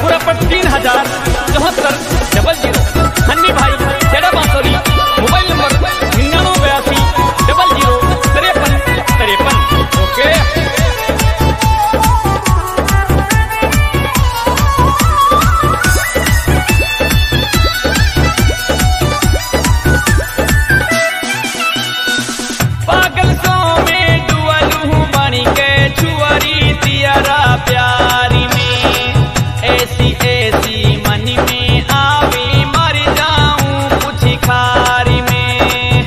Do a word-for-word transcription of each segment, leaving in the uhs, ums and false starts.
पूरा पर तीन हजार चौहत्तर डबल जीरो। हन्नी भाई खेड़ा बांसुरी, मोबाइल नंबर निन्यानवे बयासी डबल जीरो तिरपन तिरपन। ओके पागल सो में डुअलू बनी के छुअरी तियारा प्यारी में ऐसी ऐसी मन में आवे मर जाऊं कुछ खारी में।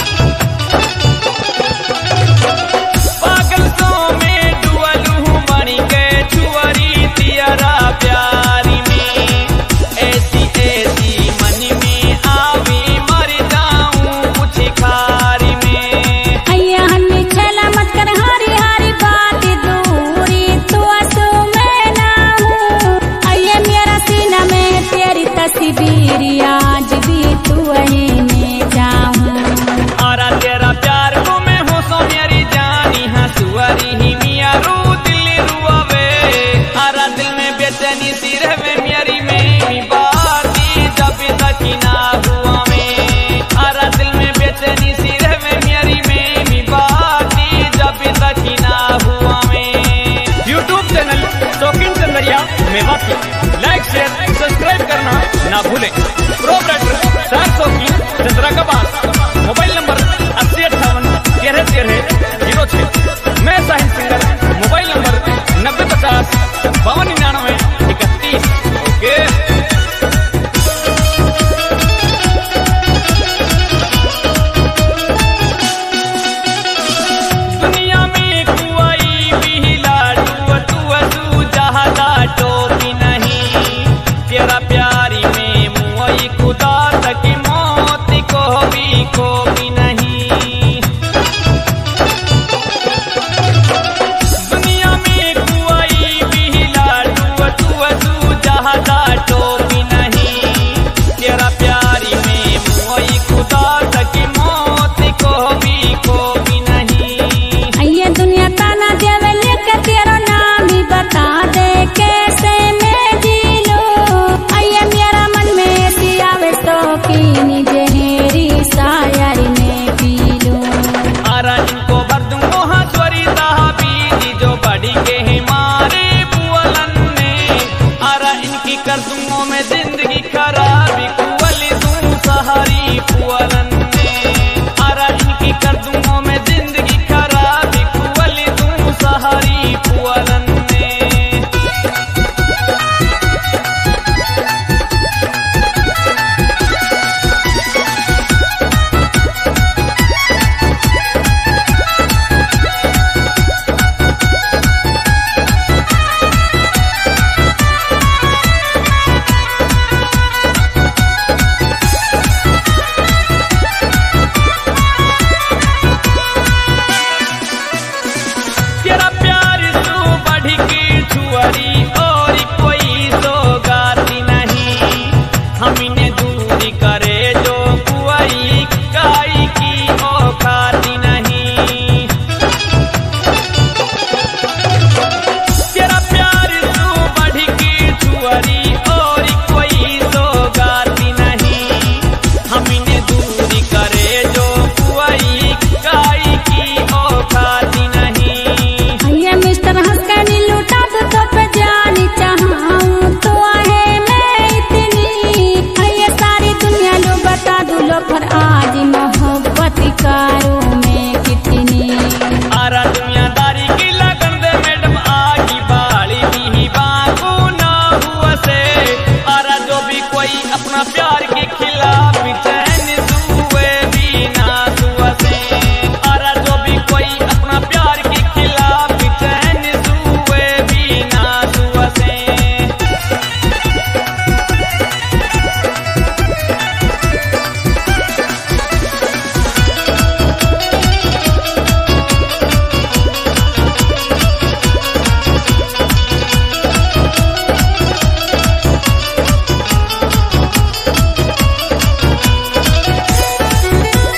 पागल सो में डुअलू बनी के छुअरी तियारा प्यारी में ऐसी ऐसी मन में आवे मर जाऊं कुछ खारी में। अय्या हन्नी छला मत कर हारी हारी बात दूरी तू आंसू में ना हूँ। अय्या मेरा सीना में तेरी तस्वीर आज भी तू वहीं में जाऊँ। आरा तेरा प्यार को मैं हो सो मेरी जानी हंसुआरी ही मिया रू दिल रुआवे। आरा दिल में बेचैनी सी रहे मेरी मेरी बाती जब तक ना हुआ में। आरा दिल में बेचैनी सी रहे मेरी मेरी बाती जब तक ना हुआ में। YouTube channel Shaukeen Chandariya Mewati like share subscribe करना ना भूलें। प्रो ब्रांड सात सौ की चंद्रा का बात।